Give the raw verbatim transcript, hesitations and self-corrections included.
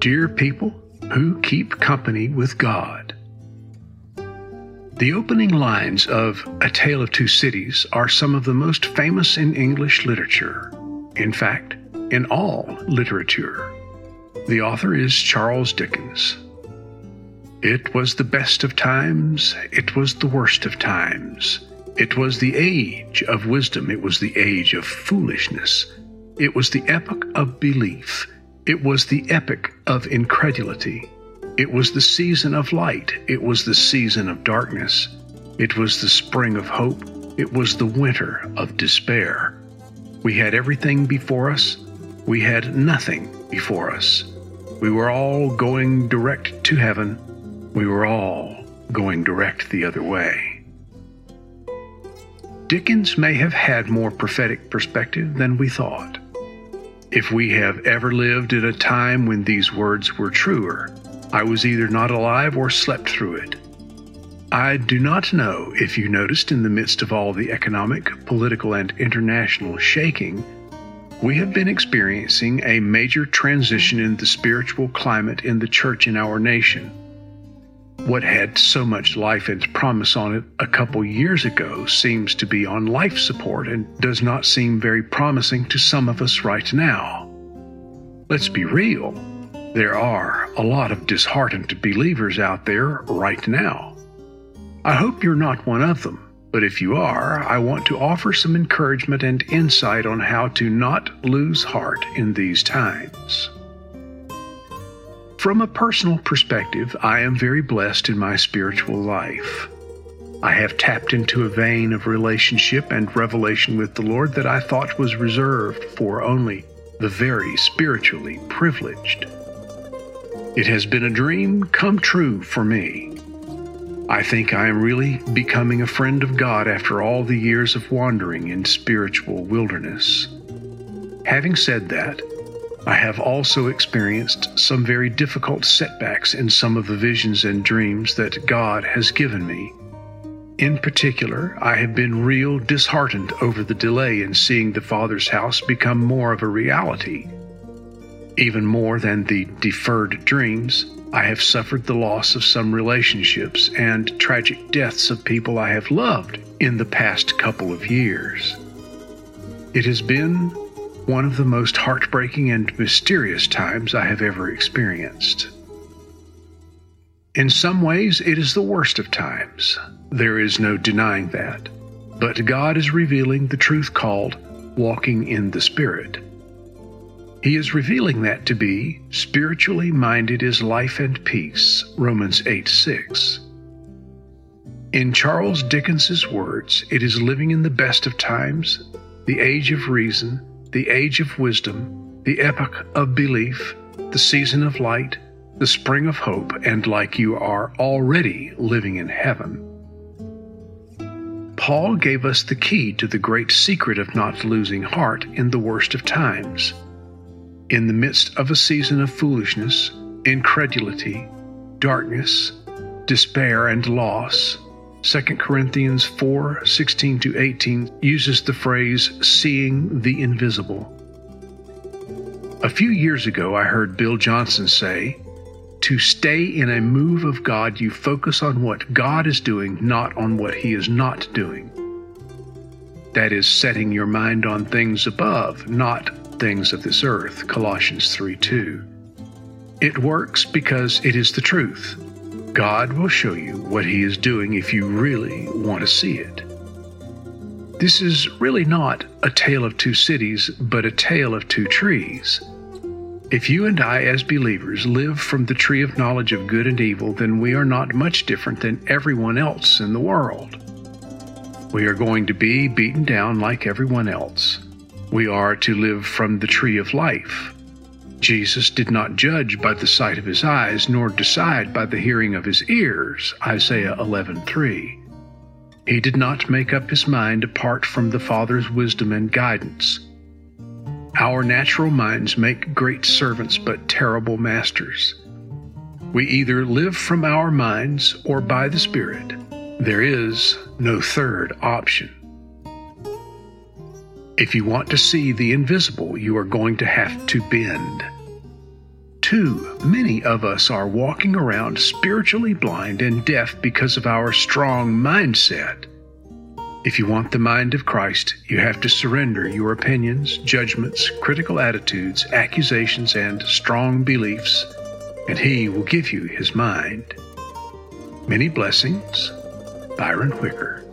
Dear people who keep company with God. The opening lines of A Tale of Two Cities are some of the most famous in English literature. In fact, in all literature. The author is Charles Dickens. It was the best of times, it was the worst of times. It was the age of wisdom, it was the age of foolishness. It was the epoch of belief. It was the epoch of incredulity. It was the season of light. It was the season of darkness. It was the spring of hope. It was the winter of despair. We had everything before us. We had nothing before us. We were all going direct to heaven. We were all going direct the other way. Dickens may have had more prophetic perspective than we thought. If we have ever lived at a time when these words were truer, I was either not alive or slept through it. I do not know if you noticed in the midst of all the economic, political, and international shaking, we have been experiencing a major transition in the spiritual climate in the church in our nation. What had so much life and promise on it a couple years ago seems to be on life support and does not seem very promising to some of us right now. Let's be real. There are a lot of disheartened believers out there right now. I hope you're not one of them, but if you are, I want to offer some encouragement and insight on how to not lose heart in these times. From a personal perspective, I am very blessed in my spiritual life. I have tapped into a vein of relationship and revelation with the Lord that I thought was reserved for only the very spiritually privileged. It has been a dream come true for me. I think I am really becoming a friend of God after all the years of wandering in spiritual wilderness. Having said that, I have also experienced some very difficult setbacks in some of the visions and dreams that God has given me. In particular, I have been real disheartened over the delay in seeing the Father's house become more of a reality. Even more than the deferred dreams, I have suffered the loss of some relationships and tragic deaths of people I have loved in the past couple of years. It has been one of the most heartbreaking and mysterious times I have ever experienced. In some ways, it is the worst of times. There is no denying that. But God is revealing the truth called walking in the Spirit. He is revealing that to be spiritually minded is life and peace, Romans eight six. In Charles Dickens's words, it is living in the best of times, the age of reason, the age of wisdom, the epoch of belief, the season of light, the spring of hope, and like you are already living in heaven. Paul gave us the key to the great secret of not losing heart in the worst of times. In the midst of a season of foolishness, incredulity, darkness, despair, and loss, Second Corinthians four sixteen to eighteen uses the phrase, seeing the invisible. A few years ago, I heard Bill Johnson say, to stay in a move of God, you focus on what God is doing, not on what He is not doing. That is setting your mind on things above, not things of this earth, Colossians three two. It works because it is the truth. God will show you what He is doing if you really want to see it. This is really not a tale of two cities, but a tale of two trees. If you and I as believers live from the tree of knowledge of good and evil, then we are not much different than everyone else in the world. We are going to be beaten down like everyone else. We are to live from the tree of life. Jesus did not judge by the sight of his eyes, nor decide by the hearing of his ears, Isaiah eleven three. He did not make up his mind apart from the Father's wisdom and guidance. Our natural minds make great servants but terrible masters. We either live from our minds or by the Spirit. There is no third option. If you want to see the invisible, you are going to have to bend. Too many of us are walking around spiritually blind and deaf because of our strong mindset. If you want the mind of Christ, you have to surrender your opinions, judgments, critical attitudes, accusations, and strong beliefs, and He will give you His mind. Many blessings, Byron Whicker.